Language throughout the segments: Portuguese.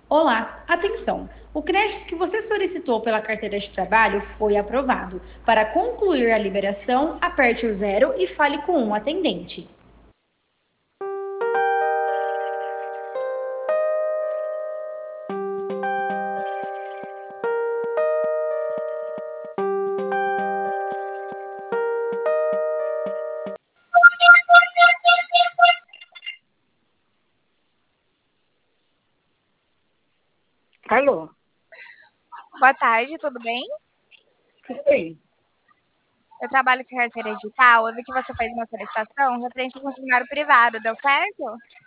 Olá, atenção! O crédito que você solicitou pela carteira de trabalho foi aprovado. Para concluir a liberação, aperte o zero e fale com um atendente. Alô, Boa tarde, tudo bem? tudo bem? Eu trabalho com carteira digital. Eu vi que você fez uma solicitação referente ao funcionário privado, deu certo?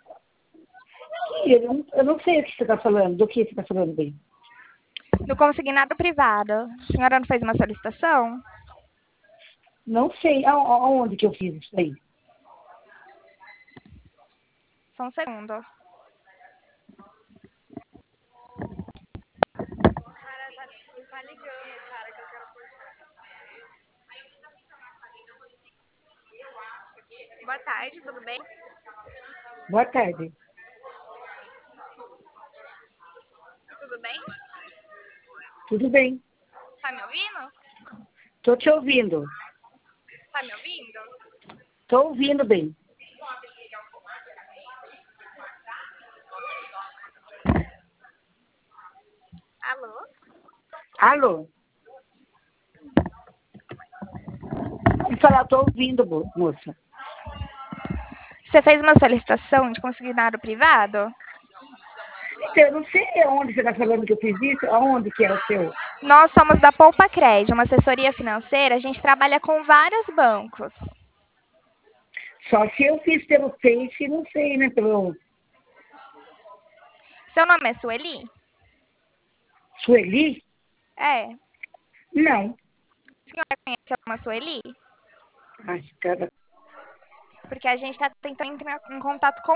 Eu não sei o que você está falando, do que você está falando bem. Do consignado privado. A senhora não fez uma solicitação? Não sei aonde que eu fiz isso aí. Só um segundo. Boa tarde, tudo bem? Boa tarde. Tudo bem? Tudo bem? Tá me ouvindo? Estou te ouvindo. Tá me ouvindo? Estou ouvindo bem. Alô? Alô? Pode falar, estou ouvindo, moça. Você fez uma solicitação de consignado privado? Então, eu não sei aonde você está falando que eu fiz isso, aonde que é o seu. Nós somos da Poupa Crédito, uma assessoria financeira. A gente trabalha com vários bancos. Só se eu fiz pelo Face, não sei, né? Pelo Seu nome é Sueli? Sueli? É. Não. A senhora conhece uma Sueli? Ai, cara. Porque a gente está tentando entrar em contato com